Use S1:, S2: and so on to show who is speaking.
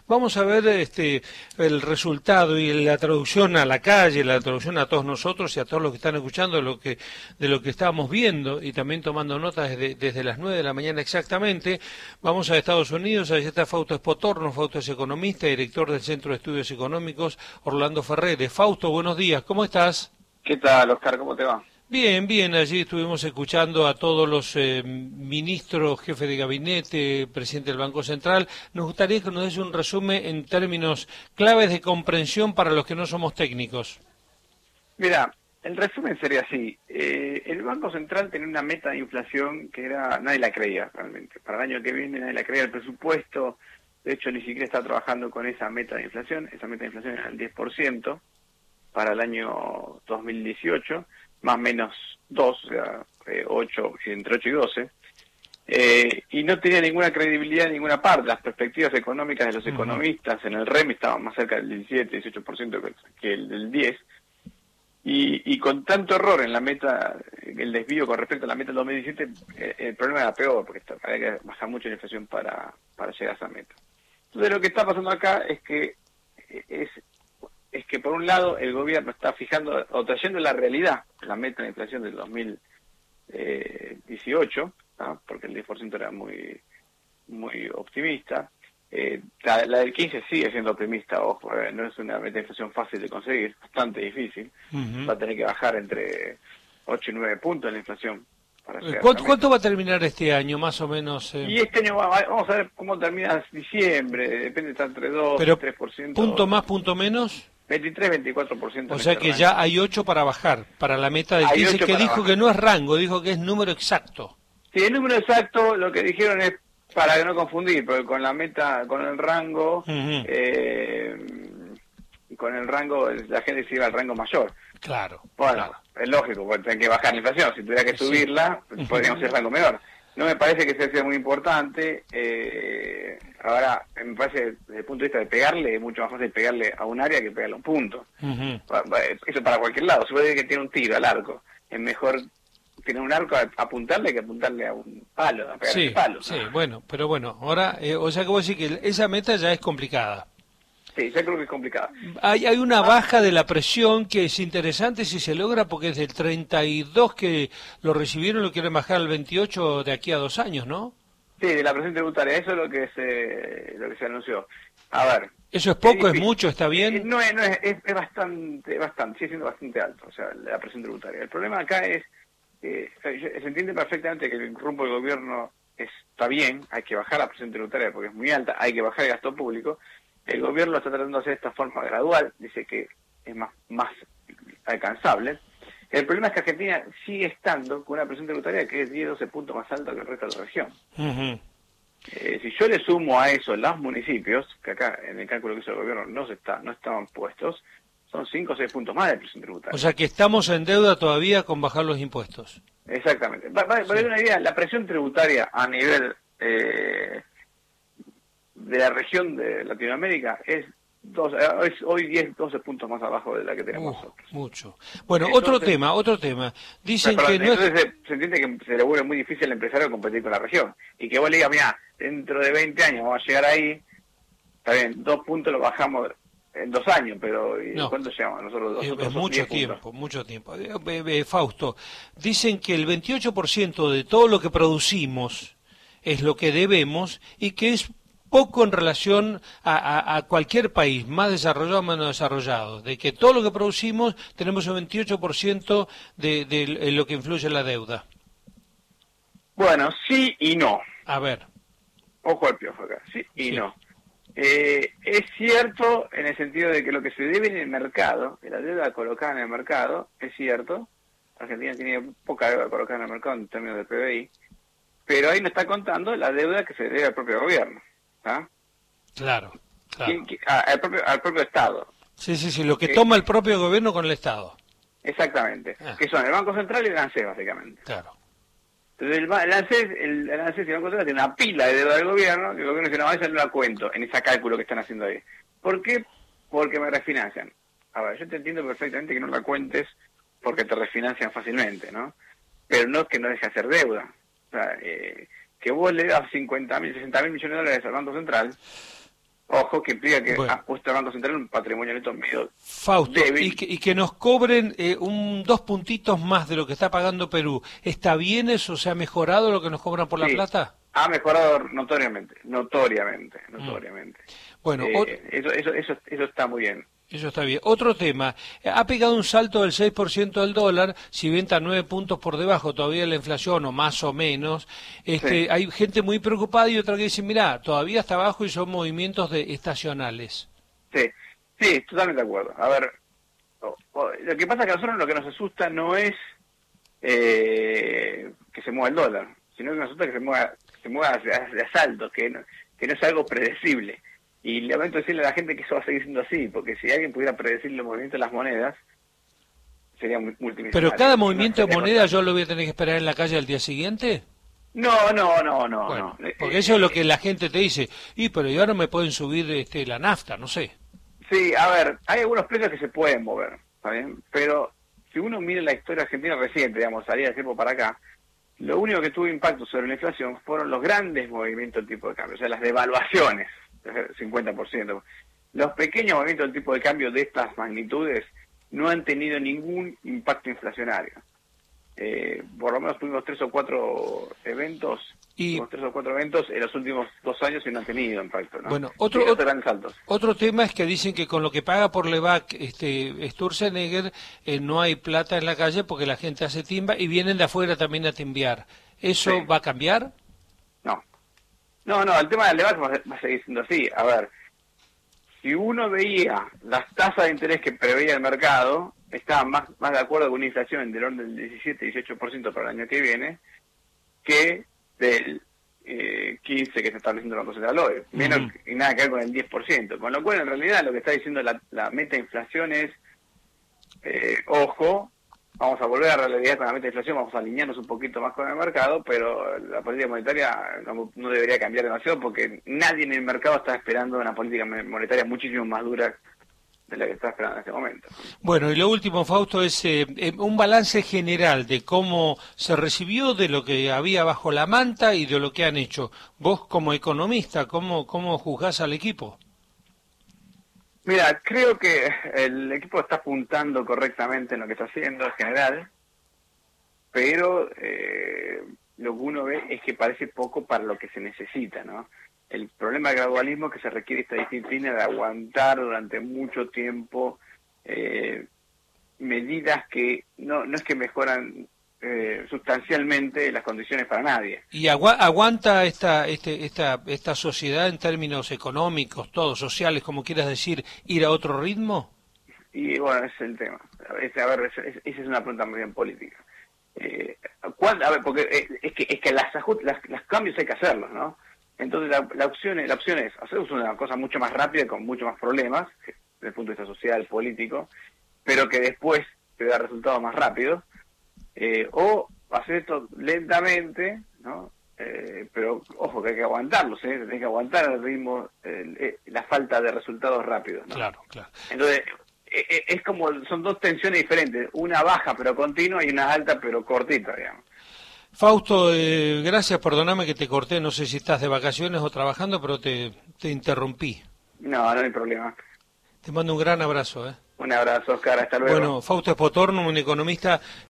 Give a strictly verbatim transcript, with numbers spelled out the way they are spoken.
S1: vamos a ver este el resultado y la traducción a la calle, la traducción a todos nosotros y a todos los que están escuchando de lo que de lo que estábamos viendo y también tomando notas desde, desde las nueve de la mañana exactamente. Vamos a Estados Unidos, allá está Fausto Espotorno. Fausto es economista, director del Centro de Estudios Económicos Orlando Ferreres. Fausto, buenos días, ¿cómo estás?
S2: ¿Qué tal, Oscar? ¿Cómo te va?
S1: Bien, bien, allí estuvimos escuchando a todos los eh, ministros, jefe de gabinete, presidente del Banco Central. Nos gustaría que nos des un resumen en términos claves de comprensión para los que no somos técnicos.
S2: Mira, el resumen sería así. Eh, el Banco Central tenía una meta de inflación que era, nadie la creía realmente. Para el año que viene nadie la creía, el presupuesto, de hecho ni siquiera está trabajando con esa meta de inflación. Esa meta de inflación era el diez por ciento para el año dos mil dieciocho. Más o menos dos, o sea, eh, ocho, entre ocho y doce, eh, y no tenía ninguna credibilidad en ninguna parte. Las perspectivas económicas de los economistas en el R E M estaban más cerca del diecisiete, dieciocho por ciento que, que el del diez, y, y con tanto error en la meta, el desvío con respecto a la meta del dos mil diecisiete, eh, el problema era peor, porque está, había que bajar mucho la inflación para, para llegar a esa meta. Entonces lo que está pasando acá es que es es que por un lado el gobierno está fijando o trayendo la realidad, la meta de inflación del dos mil dieciocho, ¿no? Porque el diez por ciento era muy muy optimista. Eh, la, la del quince sigue siendo optimista, ojo, eh, no es una meta de inflación fácil de conseguir, bastante difícil. Uh-huh. Va a tener que bajar entre ocho y nueve puntos la inflación. Para
S1: ¿Cuánto, ¿Cuánto va a terminar este año, más o menos? Eh?
S2: Y este año va, vamos a ver cómo termina diciembre, depende, está entre dos y tres por ciento.
S1: ¿Punto más, punto menos?
S2: veintitrés, veinticuatro por ciento.
S1: O sea que rango. Ya hay ocho para bajar, para la meta del quince, que dijo bajar. Que no es rango, dijo que es número exacto.
S2: Sí, el número exacto, lo que dijeron es para que no confundir, porque con la meta, con el rango, uh-huh. eh, con el rango, la gente se iba al rango mayor.
S1: Claro.
S2: Bueno,
S1: claro.
S2: Es lógico, porque tienen que bajar la inflación, si tuviera que subirla, sí. Podríamos ser rango menor. No me parece que sea muy importante. Eh, ahora, me parece, desde el punto de vista de pegarle, es mucho más fácil pegarle a un área que pegarle a un punto. Uh-huh. Eso para cualquier lado. Si vos decís que tiene un tiro al arco, es mejor tener un arco a apuntarle que apuntarle a un palo, a pegarle
S1: sí,
S2: al palo.
S1: Sí, bueno, pero bueno, ahora, eh, o sea que vos decís que esa meta ya es complicada.
S2: Sí, yo creo que es complicado.
S1: Hay, hay una baja de la presión que es interesante si se logra, porque es del treinta y dos que lo recibieron, lo quieren bajar al veintiocho de aquí a dos años, ¿no?
S2: Sí, de la presión tributaria, eso es lo que se lo que se anunció. A ver.
S1: ¿Eso es poco, es, es mucho, está bien?
S2: Eh, no, es, no es, es, es bastante, bastante, sigue siendo bastante alto, o sea, la presión tributaria. El problema acá es, eh, se entiende perfectamente que el rumbo del gobierno está bien, hay que bajar la presión tributaria porque es muy alta, hay que bajar el gasto público. El gobierno lo está tratando de hacer de esta forma gradual, dice que es más, más alcanzable. El problema es que Argentina sigue estando con una presión tributaria que es diez, doce puntos más alta que el resto de la región. Uh-huh. Eh, si yo le sumo a eso los municipios, que acá en el cálculo que hizo el gobierno no se está, no estaban puestos, son cinco o seis puntos más de presión tributaria.
S1: O sea que estamos en deuda todavía con bajar los impuestos.
S2: Exactamente. Para, para, para sí. Una idea, la presión tributaria a nivel eh, de la región de Latinoamérica es, dos, es hoy diez, doce puntos más abajo de la que tenemos uh, nosotros.
S1: Mucho. Bueno,
S2: entonces,
S1: otro tema, otro tema. Dicen
S2: pero,
S1: que
S2: pero,
S1: no
S2: entonces
S1: es...
S2: se, se entiende que se le vuelve muy difícil al empresario competir con la región. Y que vos le digas, mira, dentro de veinte años vamos a llegar ahí, está bien, dos puntos lo bajamos en dos años, pero
S1: no.
S2: ¿cuánto llegamos nosotros? Dos,
S1: es mucho tiempo,
S2: puntos.
S1: mucho tiempo. Eh, eh, Fausto, dicen que el veintiocho por ciento de todo lo que producimos es lo que debemos y que es poco en relación a, a, a cualquier país, más desarrollado o menos desarrollado, de que todo lo que producimos tenemos el veintiocho por ciento de, de, de lo que influye en la deuda.
S2: Bueno, sí y no.
S1: A ver.
S2: Ojo al piojo acá, sí y
S1: sí.
S2: no. Eh, es cierto en el sentido de que lo que se debe en el mercado, la deuda colocada en el mercado, es cierto. Argentina tiene poca deuda colocada en el mercado en términos de P B I, pero ahí no está contando la deuda que se debe al propio gobierno. ¿Ah?
S1: Claro, claro.
S2: ¿Quién, quién, ah, al, propio, al propio Estado.
S1: Sí, sí, sí, lo que eh, toma el propio gobierno con el Estado.
S2: Exactamente, ah. que son el Banco Central y el ANSES, básicamente.
S1: Claro.
S2: Entonces el, el ANSES, el, el ANSES y el Banco Central tienen una pila de deuda del gobierno, que el gobierno dice, no, esa no la cuento en ese cálculo que están haciendo ahí. ¿Por qué? Porque me refinancian. A ver, yo te entiendo perfectamente que no la cuentes porque te refinancian fácilmente, ¿no? Pero no es que no deje de hacer deuda. O sea, eh, que vos le das cincuenta mil, sesenta mil millones de dólares al Banco Central, Ojo, que implica que
S1: Bueno.
S2: ha puesto el Banco Central un patrimonio neto medio
S1: Fausto,
S2: débil.
S1: y que, y que nos cobren eh, un dos puntitos más de lo que está pagando Perú. ¿Está bien eso? ¿Se ha mejorado lo que nos cobran por la
S2: Sí,
S1: plata?
S2: ha mejorado notoriamente, notoriamente, notoriamente.
S1: Mm. Bueno,
S2: Eh,
S1: ot-
S2: eso, eso, eso, eso está muy bien.
S1: eso está bien. Otro tema, eh, ha pegado un salto del seis por ciento del dólar, si bien está nueve puntos por debajo todavía de la inflación, o más o menos. Este,
S2: Sí.
S1: hay gente muy preocupada y otra que dice, mirá, todavía está abajo y son movimientos de estacionales.
S2: Sí, sí, totalmente de acuerdo. A ver, o- o- lo que pasa es que a nosotros lo que nos asusta no es eh, que se mueva el dólar, sino que nos asusta que se mueva, que se mueva de, de asalto, que no, que no es algo predecible. Y lamento decirle a la gente que eso va a seguir siendo así, porque si alguien pudiera predecir los movimientos de las monedas, sería muy multimillonario.
S1: Pero cada
S2: No
S1: movimiento de
S2: estaría
S1: moneda
S2: contando.
S1: yo lo voy a tener que esperar en la calle al día siguiente.
S2: No, no, no, no,
S1: Bueno,
S2: no. Eh,
S1: porque
S2: eh,
S1: eso es lo que la gente te dice, y pero y ahora me pueden subir este, la nafta, no sé.
S2: Sí, a ver, hay algunos precios que se pueden mover, ¿está bien? Pero si uno mira la historia argentina reciente, digamos, salida de tiempo para acá, lo único que tuvo impacto sobre la inflación fueron los grandes movimientos del tipo de cambio, o sea, las devaluaciones, cincuenta por ciento. Los pequeños movimientos del tipo de cambio de estas magnitudes no han tenido ningún impacto inflacionario. Eh, por lo menos tuvimos tres o cuatro eventos,
S1: Y
S2: tuvimos tres o cuatro eventos en los últimos dos años y no han tenido impacto, ¿no?
S1: bueno, otro,
S2: Sí, esos
S1: otro,
S2: grandes saltos.
S1: otro tema es que dicen que con lo que paga por Levac este, Sturzenegger eh, no hay plata en la calle porque la gente hace timba y vienen de afuera también a timbiar. ¿Eso
S2: Sí.
S1: va a cambiar?
S2: No. No, no, el tema del debate va a, va a seguir siendo así. A ver, si uno veía las tasas de interés que preveía el mercado, estaba más, más de acuerdo con una inflación del orden del diecisiete dieciocho por ciento para el año que viene que del eh, quince por ciento que se está estableciendo el Banco Central hoy. Menos
S1: Ujú.
S2: y nada que ver con el diez por ciento. Con lo cual, en realidad, lo que está diciendo la, la meta inflación es, eh, ojo, vamos a volver a la realidad con la meta de inflación, vamos a alinearnos un poquito más con el mercado, pero la política monetaria no, no debería cambiar demasiado porque nadie en el mercado está esperando una política monetaria muchísimo más dura de la que está esperando en este momento.
S1: Bueno, y lo último, Fausto, es eh, eh, un balance general de cómo se recibió, de lo que había bajo la manta y de lo que han hecho. Vos, como economista, ¿cómo, cómo juzgás al equipo?
S2: Mira, creo que el equipo está apuntando correctamente en lo que está haciendo en general, pero eh, lo que uno ve es que parece poco para lo que se necesita, ¿no? El problema del gradualismo es que se requiere esta disciplina de aguantar durante mucho tiempo eh, medidas que no, no es que mejoran eh, sustancialmente las condiciones para nadie.
S1: ¿Y agua- aguanta esta, este, esta, esta sociedad en términos económicos, todos, sociales, como quieras decir, ir a otro ritmo?
S2: Y bueno, ese es el tema. Es- a ver, es- es- esa es una pregunta muy bien política. Eh, ¿cuál- a ver, porque eh, es que, es que las, ajust- las, los cambios hay que hacerlos, ¿no? Entonces la, la opción es, la opción es hacer una cosa mucho más rápida, con mucho más problemas, que- desde el punto de vista social, político, pero que después te da resultados más rápidos, eh, o hacer esto lentamente, ¿no? Eh, pero ojo que hay que aguantarlos, ¿eh? Hay que aguantar el ritmo, el- eh, la falta de resultados rápidos, ¿no?
S1: Claro, claro.
S2: Entonces, eh, eh, es como, son dos tensiones diferentes, una baja pero continua y una alta pero cortita, digamos.
S1: Fausto, eh, gracias, perdóname que te corté, no sé si estás de vacaciones o trabajando, pero te, te interrumpí.
S2: No, no hay problema.
S1: Te mando un gran abrazo, ¿eh?
S2: Un abrazo, Oscar, hasta luego.
S1: Bueno, Fausto Espotorno, un economista